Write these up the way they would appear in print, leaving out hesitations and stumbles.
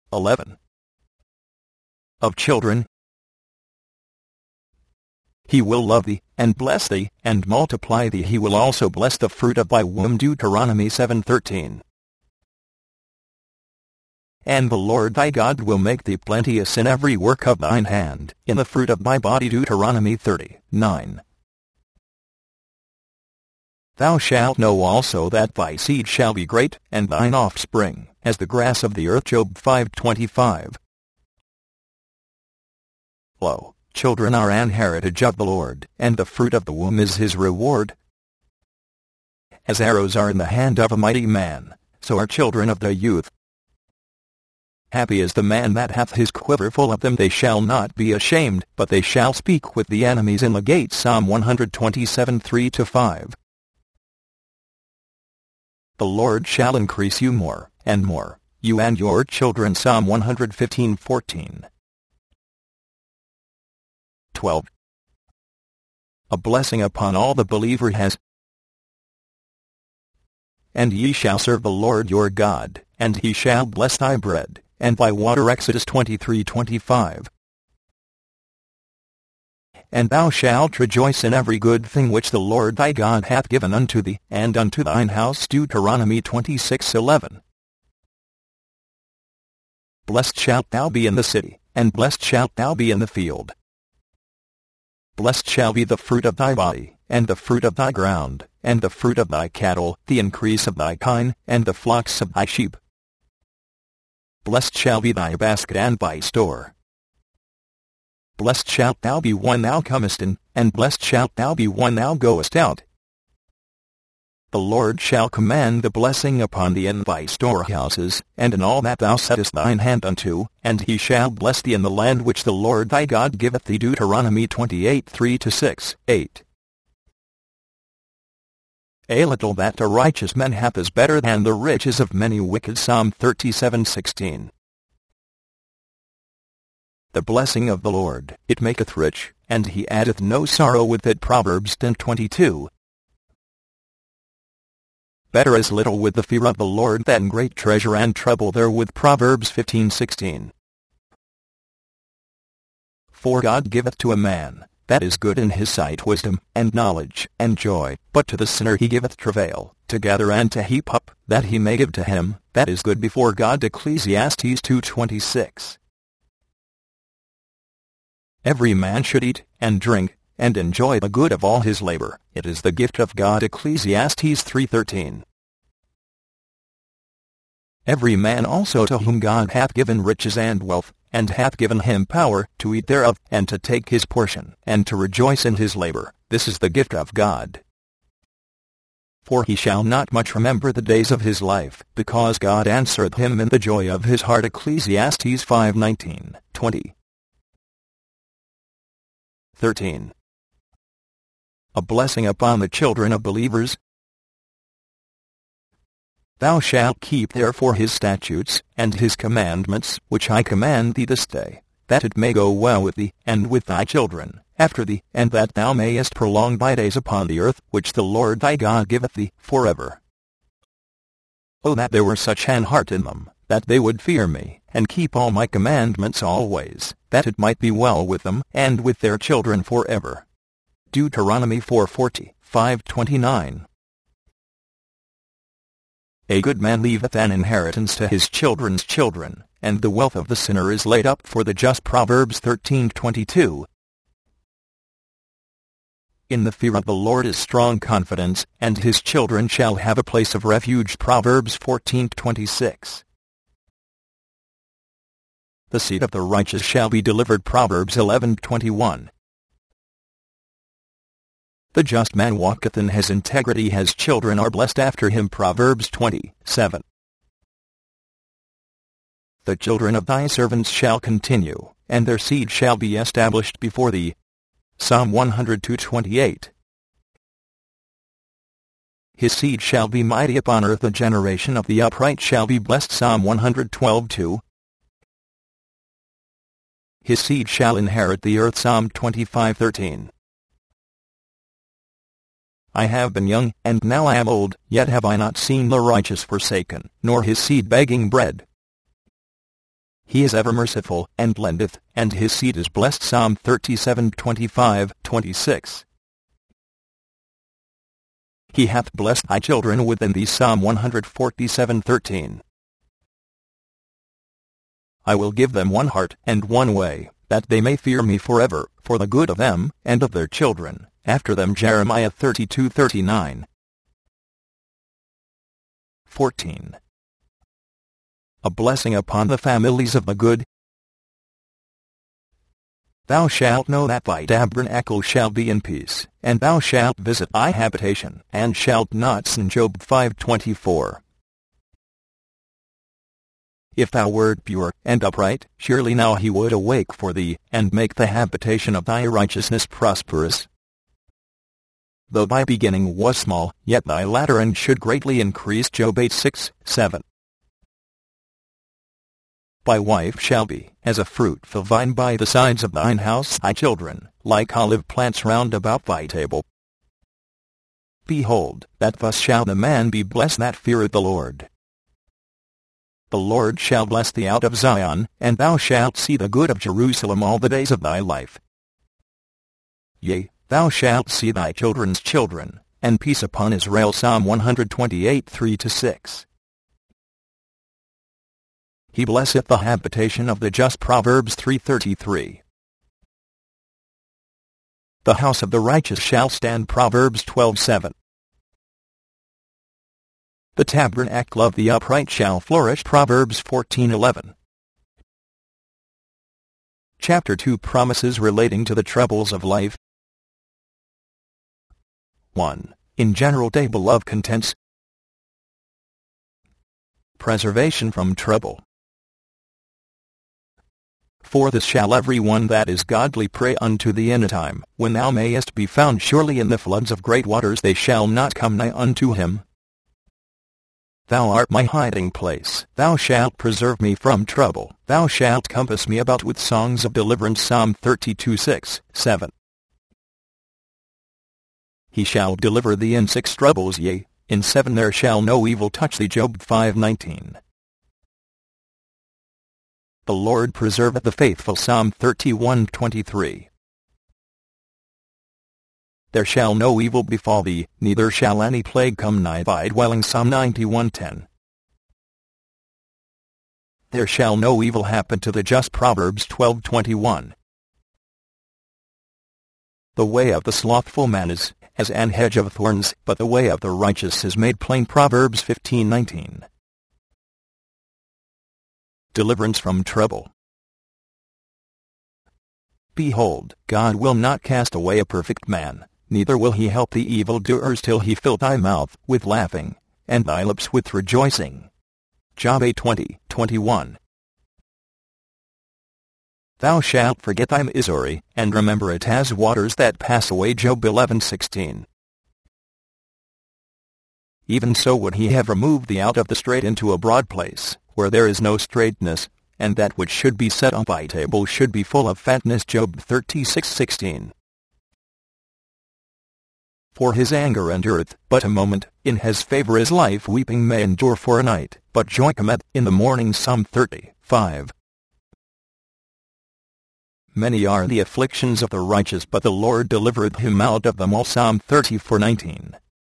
11. Of children, he will love thee, and bless thee, and multiply thee. He will also bless the fruit of thy womb. Deuteronomy 7:13. And the Lord thy God will make thee plenteous in every work of thine hand, in the fruit of thy body. Deuteronomy 30:9. Thou shalt know also that thy seed shall be great, and thine offspring as the grass of the earth. Job 5:25. Lo, children are an heritage of the Lord, and the fruit of the womb is his reward. As arrows are in the hand of a mighty man, so are children of the youth. Happy is the man that hath his quiver full of them. They shall not be ashamed, but they shall speak with the enemies in the gate. Psalm 127:3-5. The Lord shall increase you more and more, you and your children. Psalm 115:14. 12. A blessing upon all the believer has. And ye shall serve the Lord your God, and he shall bless thy bread and thy water. Exodus 23:25. And thou shalt rejoice in every good thing which the Lord thy God hath given unto thee, and unto thine house. Deuteronomy 26:11. Blessed shalt thou be in the city, and blessed shalt thou be in the field. Blessed shall be the fruit of thy body, and the fruit of thy ground, and the fruit of thy cattle, the increase of thy kine, and the flocks of thy sheep. Blessed shall be thy basket and thy store. Blessed shalt thou be when thou comest in, and blessed shalt thou be when thou goest out. The Lord shall command the blessing upon thee in thy storehouses, and in all that thou settest thine hand unto, and he shall bless thee in the land which the Lord thy God giveth thee. Deuteronomy 28:3-6, 8. A little that a righteous man hath is better than the riches of many wicked. Psalm 37:16. The blessing of the Lord, it maketh rich, and he addeth no sorrow with it. Proverbs 10:22. Better is little with the fear of the Lord than great treasure and trouble therewith. Proverbs 15:16. For God giveth to a man that is good in his sight wisdom, and knowledge, and joy, but to the sinner he giveth travail, to gather and to heap up, that he may give to him that is good before God. Ecclesiastes 2:26. Every man should eat, and drink, and enjoy the good of all his labor. It is the gift of God. Ecclesiastes 3:13. Every man also to whom God hath given riches and wealth, and hath given him power to eat thereof, and to take his portion, and to rejoice in his labor, this is the gift of God. For he shall not much remember the days of his life, because God answereth him in the joy of his heart. Ecclesiastes 5:19-20. 13. A blessing upon the children of believers. Thou shalt keep therefore his statutes, and his commandments, which I command thee this day, that it may go well with thee, and with thy children after thee, and that thou mayest prolong thy days upon the earth, which the Lord thy God giveth thee, forever. O that there were such an heart in them, that they would fear me, and keep all my commandments always, that it might be well with them, and with their children forever. Deuteronomy 4:40, 5:29. A good man leaveth an inheritance to his children's children, and the wealth of the sinner is laid up for the just. Proverbs 13:22. In the fear of the Lord is strong confidence, and his children shall have a place of refuge. Proverbs 14:26. The seed of the righteous shall be delivered. Proverbs 11:21. The just man walketh in his integrity, his children are blessed after him. Proverbs 20:7. The children of thy servants shall continue, and their seed shall be established before thee. Psalm 102:28. His seed shall be mighty upon earth, the generation of the upright shall be blessed. Psalm 112:2. His seed shall inherit the earth. Psalm 25:13. I have been young, and now I am old, yet have I not seen the righteous forsaken, nor his seed begging bread. He is ever merciful, and lendeth, and his seed is blessed. Psalm 37:25-26. He hath blessed thy children within thee. Psalm 147:13. I will give them one heart and one way, that they may fear me forever, for the good of them, and of their children, after them. Jeremiah 32:39. 14. A blessing upon the families of the good. Thou shalt know that thy tabernacle shall be in peace, and thou shalt visit thy habitation, and shalt not sin. Job 5:24. If thou wert pure and upright, surely now he would awake for thee, and make the habitation of thy righteousness prosperous. Though thy beginning was small, yet thy latter end should greatly increase. Job 8:6-7. Thy wife shall be as a fruitful vine by the sides of thine house, thy children like olive plants round about thy table. Behold, that thus shall the man be blessed that feareth the Lord. The Lord shall bless thee out of Zion, and thou shalt see the good of Jerusalem all the days of thy life. Yea, thou shalt see thy children's children, and peace upon Israel. Psalm 128:3-6. He blesseth the habitation of the just. Proverbs 3:33. The house of the righteous shall stand. Proverbs 12:7. The tabernacle of the upright shall flourish. Proverbs 14:11. Chapter 2. Promises relating to the troubles of life. 1. In general, table of contents. Preservation from trouble. For this shall every one that is godly pray unto thee in a time when thou mayest be found. Surely in the floods of great waters they shall not come nigh unto him. Thou art my hiding place. Thou shalt preserve me from trouble. Thou shalt compass me about with songs of deliverance. Psalm 32:6-7. He shall deliver thee in 6 troubles, yea, in 7 there shall no evil touch thee. Job 5:19. The Lord preserveth the faithful. Psalm 31:23. There shall no evil befall thee, neither shall any plague come nigh thy dwelling. Psalm 91:10. There shall no evil happen to the just. Proverbs 12:21. The way of the slothful man is as an hedge of thorns, but the way of the righteous is made plain. Proverbs 15:19. Deliverance from trouble. Behold, God will not cast away a perfect man, neither will he help the evildoers till he fill thy mouth with laughing, and thy lips with rejoicing. Job 8:20-21. Thou shalt forget thy misery, and remember it as waters that pass away. Job 11:16. Even so would he have removed thee out of the strait into a broad place, where there is no straightness, and that which should be set on thy table should be full of fatness. Job 36:16. For his anger endureth but a moment, in his favor is life. Weeping may endure for a night, but joy cometh in the morning. Psalm 30:5. Many are the afflictions of the righteous, but the Lord delivereth him out of them all. Psalm 34:19.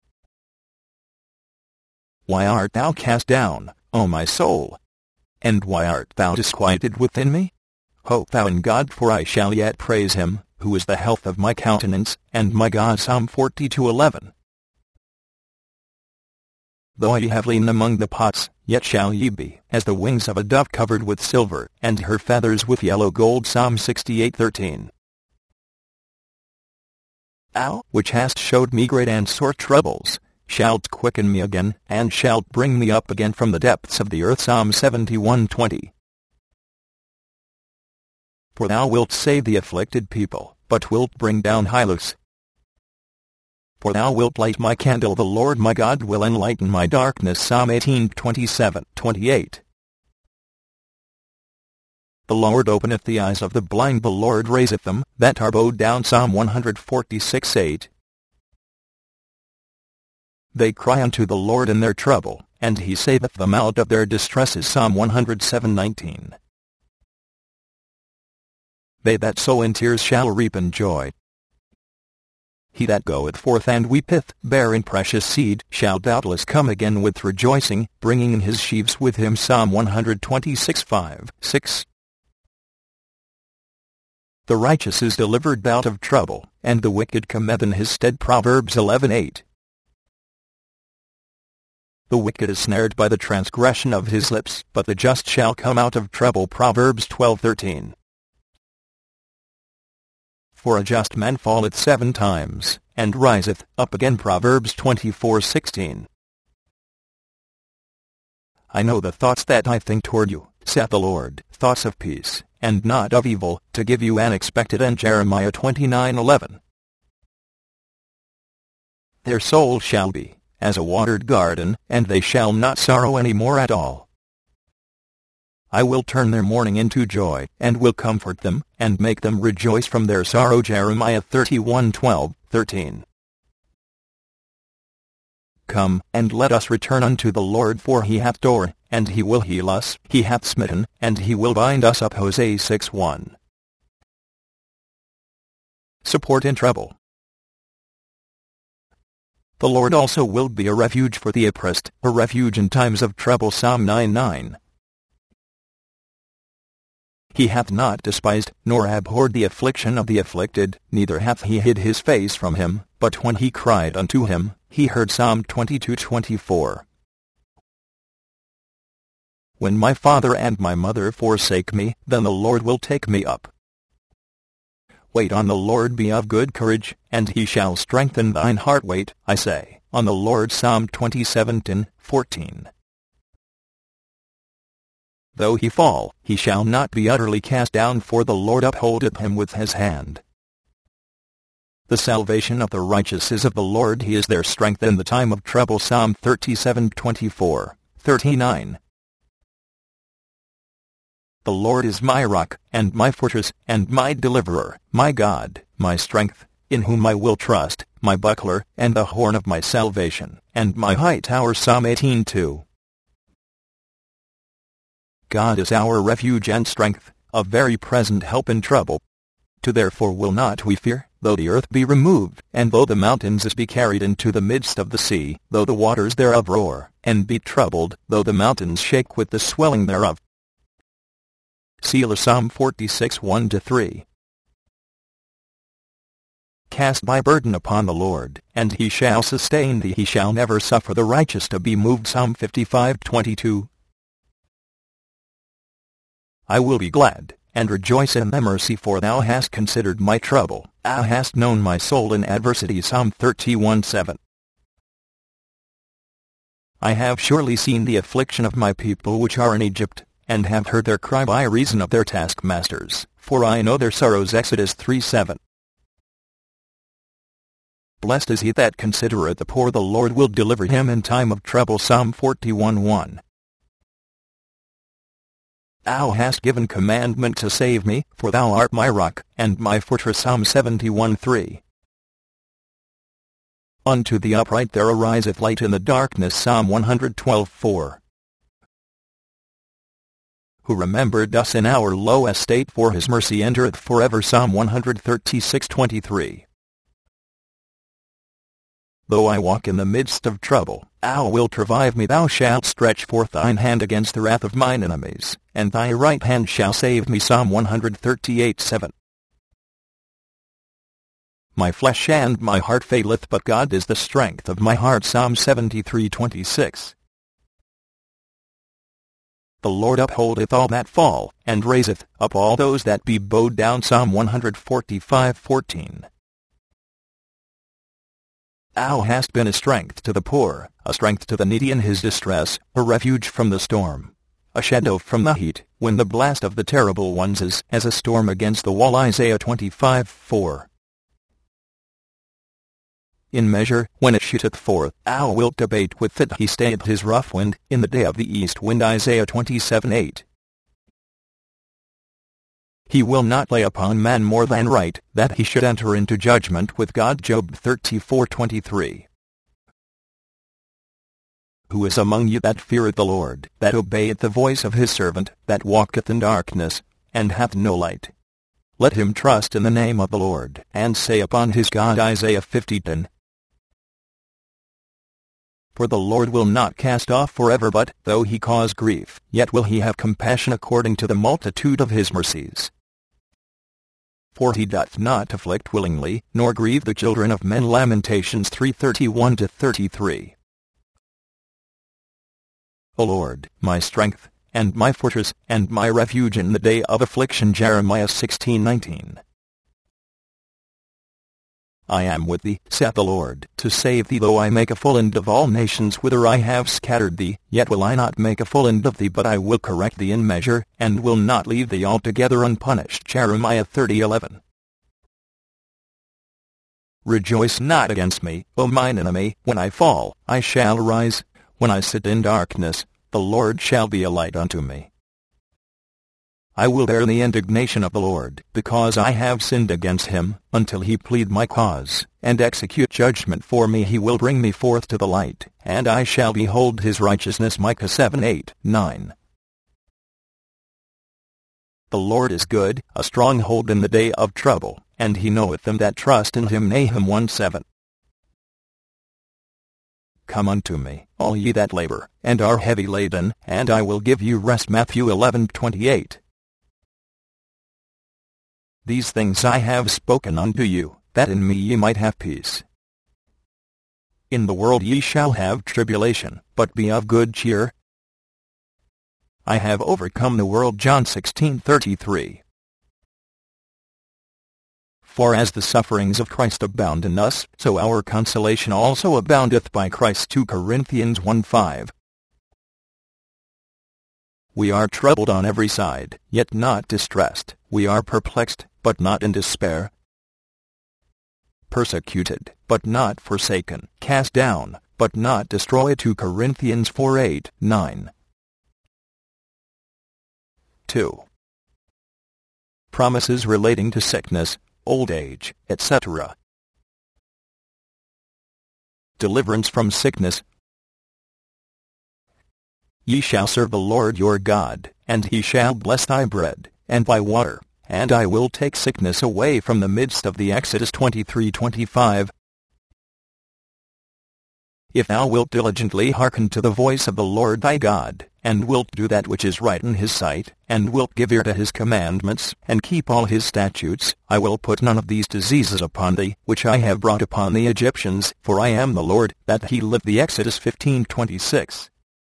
Why art thou cast down, O my soul? And why art thou disquieted within me? Hope thou in God, for I shall yet praise him, who is the health of my countenance, and my God. Psalm 42:11. Though ye have lain among the pots, yet shall ye be as the wings of a dove covered with silver, and her feathers with yellow gold. Psalm 68:13. Thou, which hast showed me great and sore troubles, shalt quicken me again, and shalt bring me up again from the depths of the earth. Psalm 71:20. For thou wilt save the afflicted people, but wilt bring down hilux. For thou wilt light my candle, the Lord my God will enlighten my darkness. Psalm 18:27-28. The Lord openeth the eyes of the blind, the Lord raiseth them that are bowed down. Psalm 146:8. They cry unto the Lord in their trouble, and he saveth them out of their distresses. Psalm 107:19. They that sow in tears shall reap in joy. He that goeth forth and weepeth, bearing precious seed, shall doubtless come again with rejoicing, bringing in his sheaves with him. Psalm 126:5-6. The righteous is delivered out of trouble, and the wicked cometh in his stead. Proverbs 11:8. The wicked is snared by the transgression of his lips, but the just shall come out of trouble. Proverbs 12:13. For a just man falleth 7 times, and riseth up again. Proverbs 24:16. I know the thoughts that I think toward you, saith the Lord, thoughts of peace, and not of evil, to give you an expected end. Jeremiah 29:11. Their soul shall be as a watered garden, and they shall not sorrow any more at all. I will turn their mourning into joy, and will comfort them, and make them rejoice from their sorrow. Jeremiah 31:12-13. Come, and let us return unto the Lord, for he hath torn, and he will heal us. He hath smitten, and he will bind us up. Hosea 6:1. Support in trouble. The Lord also will be a refuge for the oppressed, a refuge in times of trouble. Psalm 9:9. He hath not despised, nor abhorred the affliction of the afflicted, neither hath he hid his face from him, but when he cried unto him, he heard. Psalm 22:24. When my father and my mother forsake me, then the Lord will take me up. Wait on the Lord, be of good courage, and he shall strengthen thine heart. Wait, I say, on the Lord. Psalm 27:14. Though he fall, he shall not be utterly cast down, for the Lord upholdeth him with his hand. The salvation of the righteous is of the Lord, he is their strength in the time of trouble. Psalm 37:24-39. The Lord is my rock, and my fortress, and my deliverer, my God, my strength, in whom I will trust, my buckler, and the horn of my salvation, and my high tower. Psalm 18:2. God is our refuge and strength, a very present help in trouble. Therefore will not we fear, though the earth be removed, and though the mountains be carried into the midst of the sea, though the waters thereof roar, and be troubled, though the mountains shake with the swelling thereof. Selah. Psalm 46:1-3. Cast thy burden upon the Lord, and he shall sustain thee. He shall never suffer the righteous to be moved. Psalm 55:22. I will be glad, and rejoice in thy mercy, for thou hast considered my trouble. Thou hast known my soul in adversity. Psalm 31:7. I have surely seen the affliction of my people which are in Egypt, and have heard their cry by reason of their taskmasters, for I know their sorrows. Exodus 3:7. Blessed is he that considereth the poor, the Lord will deliver him in time of trouble. Psalm 41:1. Thou hast given commandment to save me, for thou art my rock, and my fortress. Psalm 71:3. Unto the upright there ariseth light in the darkness. Psalm 112:4. Who remembered us in our low estate, for his mercy endureth forever. Psalm 136:23. Though I walk in the midst of trouble, thou wilt revive me. Thou shalt stretch forth thine hand against the wrath of mine enemies, and thy right hand shall save me. Psalm 138:7. My flesh and my heart faileth, but God is the strength of my heart. Psalm 73:26. The Lord upholdeth all that fall, and raiseth up all those that be bowed down. Psalm 145:14. Thou hast been a strength to the poor, a strength to the needy in his distress, a refuge from the storm, a shadow from the heat, when the blast of the terrible ones is as a storm against the wall. Isaiah 25:4. In measure, when it shooteth forth, thou wilt abate with it. He stayeth his rough wind, in the day of the east wind. Isaiah 27:8. He will not lay upon man more than right, that he should enter into judgment with God. Job 34:23. Who is among you that feareth the Lord, that obeyeth the voice of his servant, that walketh in darkness, and hath no light? let him trust in the name of the Lord, and say upon his God. Isaiah 50:10. For the Lord will not cast off forever, but, though he cause grief, yet will he have compassion according to the multitude of his mercies. For he doth not afflict willingly, nor grieve the children of men. Lamentations 3:31-33. O Lord, my strength, and my fortress, and my refuge in the day of affliction. Jeremiah 16:19. I am with thee, saith the Lord, to save thee. Though I make a full end of all nations whither I have scattered thee, yet will I not make a full end of thee, but I will correct thee in measure, and will not leave thee altogether unpunished. Jeremiah 30:11. Rejoice not against me, O mine enemy. When I fall, I shall rise. When I sit in darkness, the Lord shall be a light unto me. I will bear the indignation of the Lord, because I have sinned against him, until he plead my cause, and execute judgment for me. He will bring me forth to the light, and I shall behold his righteousness. Micah 7:8-9. The Lord is good, a stronghold in the day of trouble, and he knoweth them that trust in him. Nahum 1:7. Come unto me, all ye that labor, and are heavy laden, and I will give you rest. Matthew 11:28. These things I have spoken unto you, that in me ye might have peace. In the world ye shall have tribulation, but be of good cheer. I have overcome the world. John 16:33. For as the sufferings of Christ abound in us, so our consolation also aboundeth by Christ. 2 Corinthians 1:5. We are troubled on every side, yet not distressed. We are perplexed, but not in despair. Persecuted, but not forsaken. Cast down, but not destroyed. 2 Corinthians 4:8-9. 2. Promises relating to sickness, old age, etc. Deliverance from sickness. Ye shall serve the Lord your God, and he shall bless thy bread, and thy water, and I will take sickness away from the midst of thee. Exodus 23:25. If thou wilt diligently hearken to the voice of the Lord thy God, and wilt do that which is right in his sight, and wilt give ear to his commandments, and keep all his statutes, I will put none of these diseases upon thee, which I have brought upon the Egyptians, for I am the Lord, that he lived. The Exodus 15:26.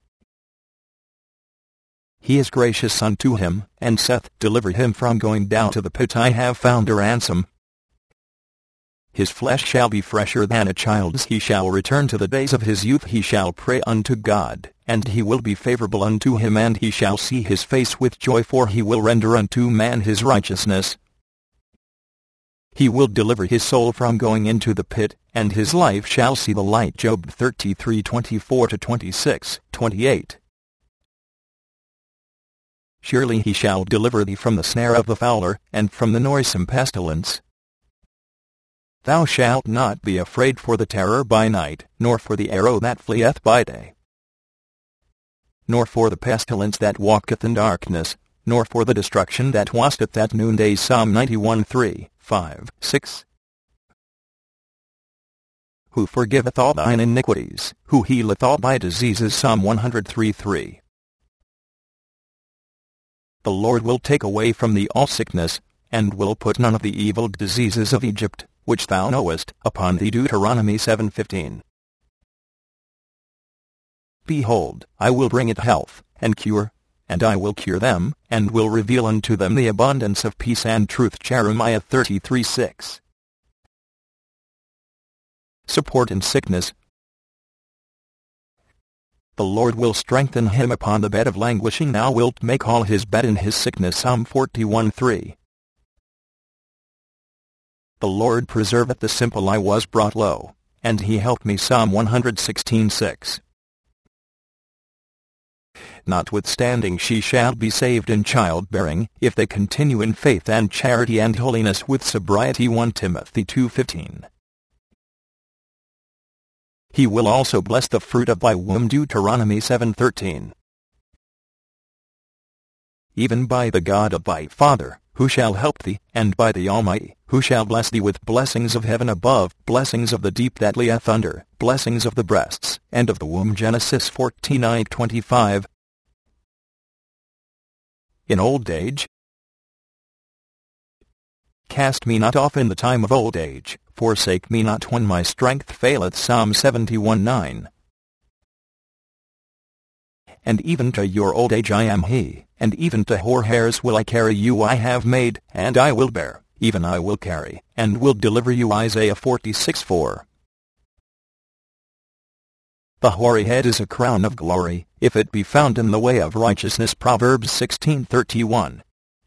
He is gracious unto him, and saith, Deliver him from going down to the pit. I have found a ransom. His flesh shall be fresher than a child's. He shall return to the days of his youth. He shall pray unto God, and he will be favorable unto him, and he shall see his face with joy, for he will render unto man his righteousness. He will deliver his soul from going into the pit, and his life shall see the light. Job 33:24-26-28. Surely he shall deliver thee from the snare of the fowler, and from the noisome pestilence. Thou shalt not be afraid for the terror by night, nor for the arrow that fleeth by day, nor for the pestilence that walketh in darkness, nor for the destruction that wasteth at noonday. Psalm 91:3-5-6. Who forgiveth all thine iniquities, who healeth all thy diseases. Psalm 103:3. The Lord will take away from thee all sickness, and will put none of the evil diseases of Egypt, which thou knowest, upon thee. Deuteronomy 7:15. Behold, I will bring it health, and cure, and I will cure them, and will reveal unto them the abundance of peace and truth. Jeremiah 33:6. Support in sickness. The Lord will strengthen him upon the bed of languishing. Thou wilt make all his bed in his sickness. Psalm 41:3. The Lord preserveth the simple. I was brought low, and he helped me. Psalm 116:6. Notwithstanding she shall be saved in childbearing, if they continue in faith and charity and holiness with sobriety. 1 Timothy 2:15. He will also bless the fruit of thy womb. Deuteronomy 7:13. Even by the God of thy father, who shall help thee, and by the Almighty, who shall bless thee with blessings of heaven above, blessings of the deep that lieth under, blessings of the breasts, and of the womb. Genesis 14:25. In old age, cast me not off in the time of old age, forsake me not when my strength faileth. Psalm 71:9. And even to your old age I am he, and even to hoar hairs will I carry you. I have made, and I will bear, even I will carry, and will deliver you. Isaiah 46:4. The hoary head is a crown of glory, if it be found in the way of righteousness. Proverbs 16:31.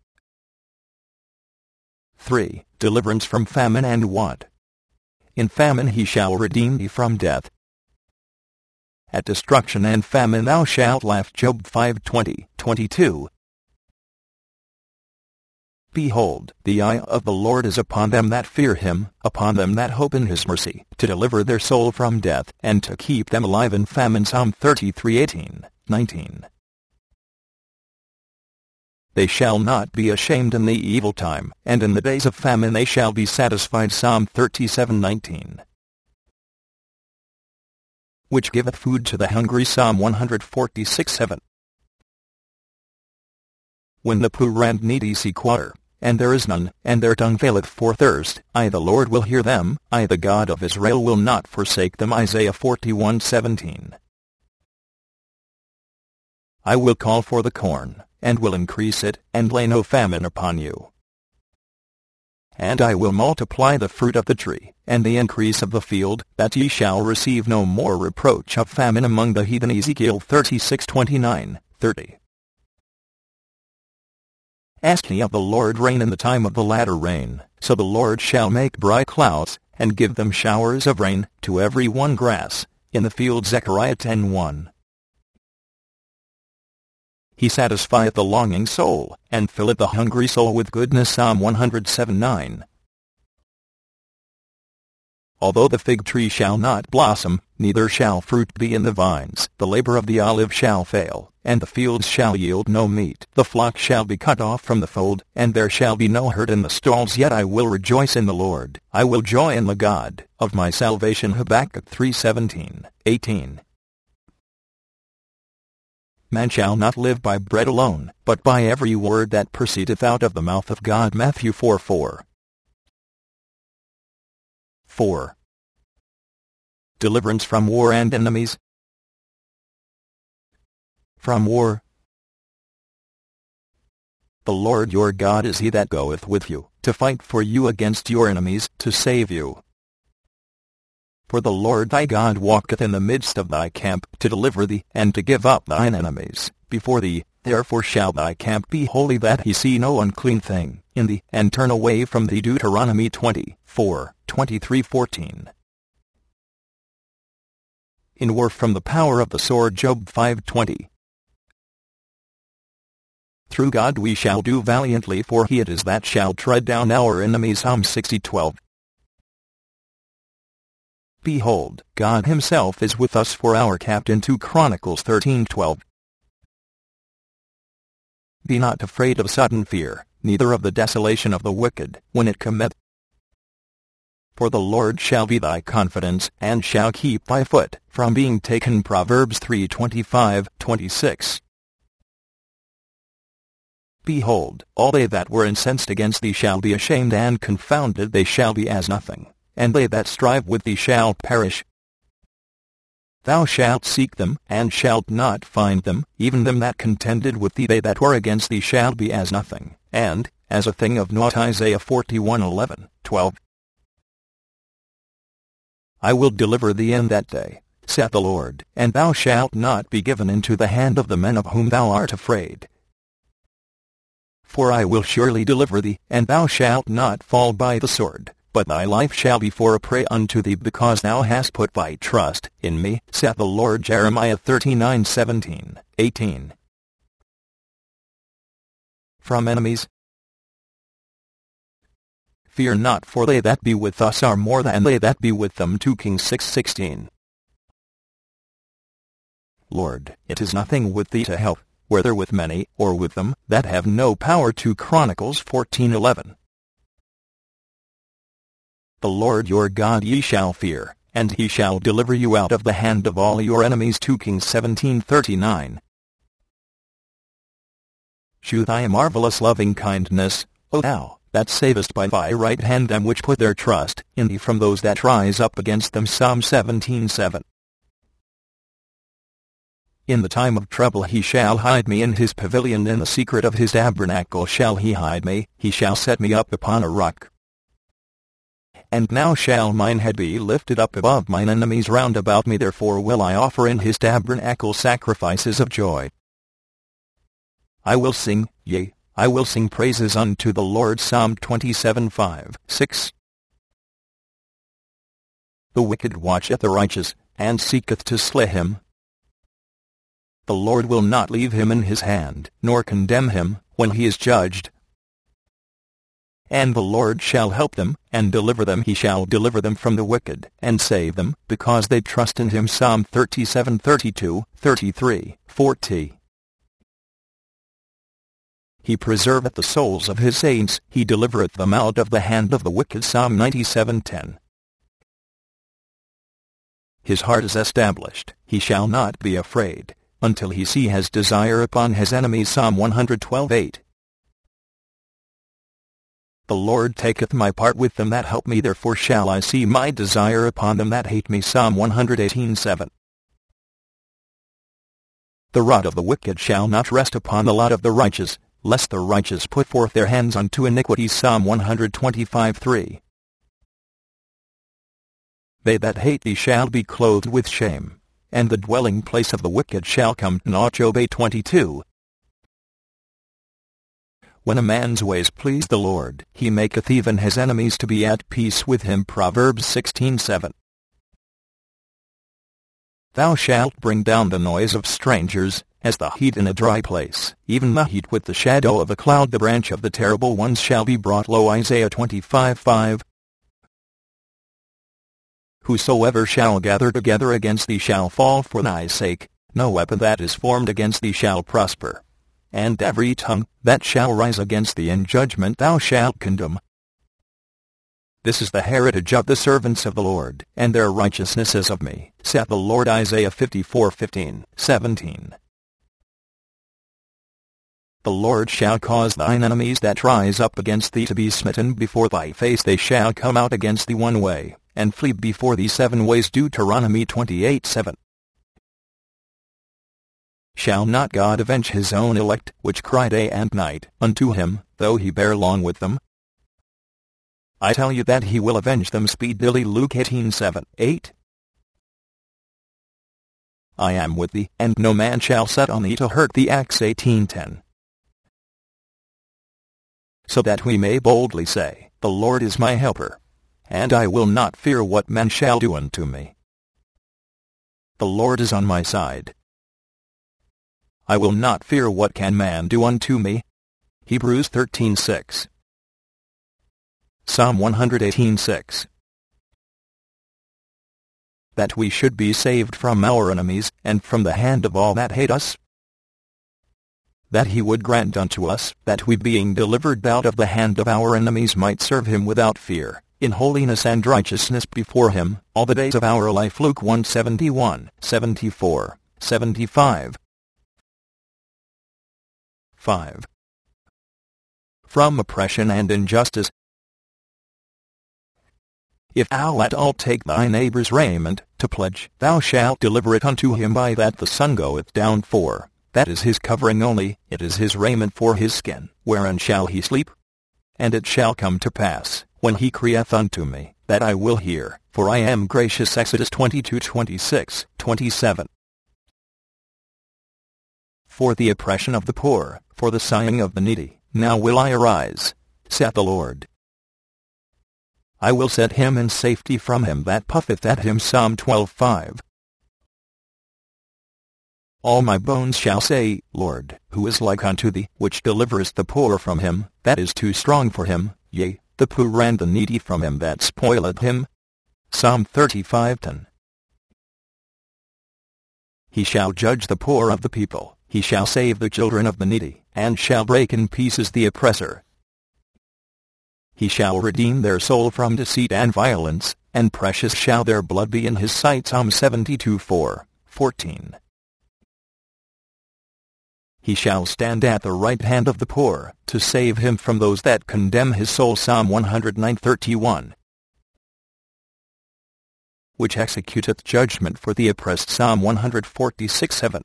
3. Deliverance from famine and want. In famine he shall redeem thee from death. At destruction and famine thou shalt laugh. Job 5:20-22. Behold, the eye of the Lord is upon them that fear him, upon them that hope in his mercy, to deliver their soul from death, and to keep them alive in famine. Psalm 33:18-19. They shall not be ashamed in the evil time, and in the days of famine they shall be satisfied. Psalm 37:19. Which giveth food to the hungry. Psalm 146:7. When the poor and needy seek water, and there is none, and their tongue faileth for thirst, I the Lord will hear them, I the God of Israel will not forsake them. Isaiah 41:17. I will call for the corn, and will increase it, and lay no famine upon you. And I will multiply the fruit of the tree, and the increase of the field, that ye shall receive no more reproach of famine among the heathen. Ezekiel 36:29-30. Ask ye of the Lord rain in the time of the latter rain, so the Lord shall make bright clouds, and give them showers of rain, to every one grass in the field. Zechariah 10:1. He satisfieth the longing soul, and filleth the hungry soul with goodness. Psalm 107:9. Although the fig tree shall not blossom, neither shall fruit be in the vines, the labor of the olive shall fail, and the fields shall yield no meat. The flock shall be cut off from the fold, and there shall be no herd in the stalls. Yet I will rejoice in the Lord, I will joy in the God of my salvation. Habakkuk 3:17-18. Man shall not live by bread alone, but by every word that proceedeth out of the mouth of God. Matthew 4:4. 4. Deliverance from war and enemies. From war. The Lord your God is he that goeth with you, to fight for you against your enemies, to save you. For the Lord thy God walketh in the midst of thy camp, to deliver thee, and to give up thine enemies before thee. Therefore shall thy camp be holy, that he see no unclean thing in thee, and turn away from thee. Deuteronomy 24:23-14. In war from the power of the sword. Job 5:20. Through God we shall do valiantly, for he it is that shall tread down our enemies. Psalm 60:12. Behold, God himself is with us for our captain. 2 Chronicles 13:12. Be not afraid of sudden fear, neither of the desolation of the wicked, when it cometh. For the Lord shall be thy confidence, and shall keep thy foot from being taken. Proverbs 3:25-26. Behold, all they that were incensed against thee shall be ashamed and confounded, they shall be as nothing, and they that strive with thee shall perish. Thou shalt seek them, and shalt not find them, even them that contended with thee. They that were against thee shall be as nothing, and as a thing of naught. Isaiah 41:11-12. I will deliver thee in that day, saith the Lord, and thou shalt not be given into the hand of the men of whom thou art afraid. For I will surely deliver thee, and thou shalt not fall by the sword, but thy life shall be for a prey unto thee, because thou hast put thy trust in me, saith the Lord. Jeremiah 39:17-18. From enemies. Fear not, for they that be with us are more than they that be with them. 2 Kings 6:16. Lord, it is nothing with thee to help, whether with many or with them that have no power. 2 Chronicles 14:11. The Lord your God ye shall fear, and he shall deliver you out of the hand of all your enemies. 2 Kings 17:39. Shew thy marvelous loving kindness, O thou, that savest by thy right hand them which put their trust in thee from those that rise up against them. Psalm 17:7. In the time of trouble he shall hide me in his pavilion, in the secret of his tabernacle shall he hide me, he shall set me up upon a rock. And now shall mine head be lifted up above mine enemies round about me, therefore will I offer in his tabernacle sacrifices of joy. I will sing, yea, I will sing praises unto the Lord. Psalm 27:5, 6. The wicked watcheth the righteous, and seeketh to slay him. The Lord will not leave him in his hand, nor condemn him, when he is judged. And the Lord shall help them, and deliver them. He shall deliver them from the wicked, and save them, because they trust in him. Psalm 37:32, 33, 40. He preserveth the souls of his saints, he delivereth them out of the hand of the wicked. Psalm 97:10. His heart is established, he shall not be afraid, until he see his desire upon his enemies. Psalm 112:8. The Lord taketh my part with them that help me, therefore shall I see my desire upon them that hate me. Psalm 118:7. The rod of the wicked shall not rest upon the lot of the righteous, lest the righteous put forth their hands unto iniquity. Psalm 125:3. They that hate thee shall be clothed with shame, and the dwelling place of the wicked shall come to naught. Job 8:22. When a man's ways please the Lord, he maketh even his enemies to be at peace with him. Proverbs 16:7. Thou shalt bring down the noise of strangers, as the heat in a dry place, even the heat with the shadow of a cloud. The branch of the terrible ones shall be brought low. Isaiah 25:5. Whosoever shall gather together against thee shall fall for thy sake, no weapon that is formed against thee shall prosper. And every tongue that shall rise against thee in judgment thou shalt condemn. This is the heritage of the servants of the Lord, and their righteousness is of me, saith the Lord. Isaiah 54:15, 17. The Lord shall cause thine enemies that rise up against thee to be smitten before thy face. They shall come out against thee one way, and flee before thee 7 ways. Deuteronomy 28:7. Shall not God avenge his own elect, which cry day and night unto him, though he bear long with them? I tell you that he will avenge them speedily. Luke 18:7, 8. I am with thee, and no man shall set on thee to hurt thee. Acts 18:10. So that we may boldly say, the Lord is my helper, and I will not fear what man shall do unto me. The Lord is on my side. I will not fear what can man do unto me. Hebrews 13:6. Psalm 118:6. That we should be saved from our enemies, and from the hand of all that hate us. That he would grant unto us, that we being delivered out of the hand of our enemies might serve him without fear, in holiness and righteousness before him, all the days of our life. Luke 1:71, 74, 75. 5. From oppression and injustice. If thou at all take thy neighbor's raiment, to pledge, thou shalt deliver it unto him by that the sun goeth down, for that is his covering only, it is his raiment for his skin, wherein shall he sleep? And it shall come to pass, when he crieth unto me, that I will hear, for I am gracious. Exodus 22:26, 27. For the oppression of the poor, for the sighing of the needy, now will I arise, saith the Lord. I will set him in safety from him that puffeth at him. Psalm 12:5. All my bones shall say, Lord, who is like unto thee, which deliverest the poor from him that is too strong for him, yea, the poor and the needy from him that spoileth him? Psalm 35:10. He shall judge the poor of the people, He shall save the children of the needy, and shall break in pieces the oppressor. He shall redeem their soul from deceit and violence, and precious shall their blood be in his sight. Psalm 72:4-14. He shall stand at the right hand of the poor, to save him from those that condemn his soul. Psalm 109:31. Which executeth judgment for the oppressed. Psalm 146:7.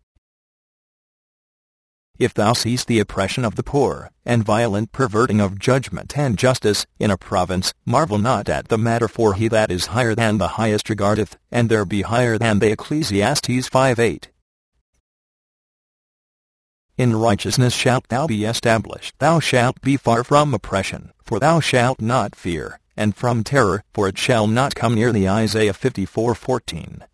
If thou seest the oppression of the poor, and violent perverting of judgment and justice, in a province, marvel not at the matter, for he that is higher than the highest regardeth, and there be higher than they. Ecclesiastes 5:8. In righteousness shalt thou be established. Thou shalt be far from oppression, for thou shalt not fear, and from terror, for it shall not come near thee. Isaiah 54:14.